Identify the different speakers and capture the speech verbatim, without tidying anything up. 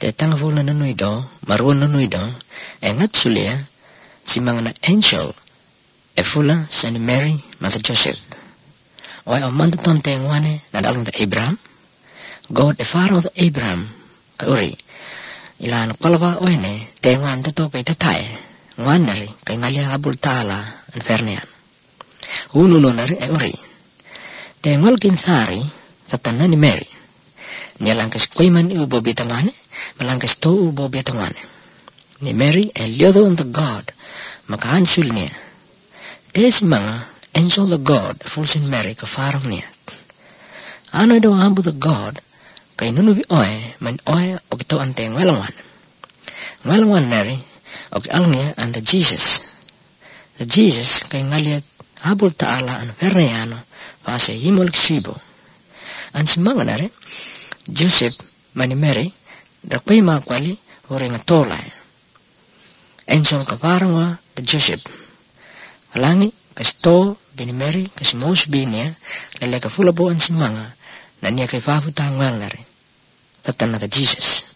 Speaker 1: Te tanga fula nanui do, marua nanui do, e ngat sulia, si mangana angel, e fula sani Mary, masa Joseph. Oe o mantuton te ngwane na dalang te Abraham, God e faro te Abraham, ka uri, ila anu kalava oene, te ngwan tato kay tatae, ngwan nari, kay ngalia abul taala, an fernean. Ununo nari e uri, te ngal kinthari, tatana ni Mary, nialangkas kuiman i ubo bitangwane, malangkas to ubo bitangwane. Ni Mary e liodo unto God, makahansul niya. Te si mga, angel the God, full sin Mary, ka farang niya. Ano daw ambo the God, kay nunubi oe, man oe, o kito ante ngalangwan. Ngalangwan Mary, o kial niya ante Jesus. The Jesus, kay ngaliat, habol taala an ferneano, pase himol ksibo. An si mga nari, Joseph, mani Mary, dakway makwali, uri nga tolay. Angel ka parang wa, the Joseph. Alangi, kasi to, bini Mary, kasi mos binia, lalaka fulabuan si mga, na niya kay fafutang well nari. Tatan na the Jesus.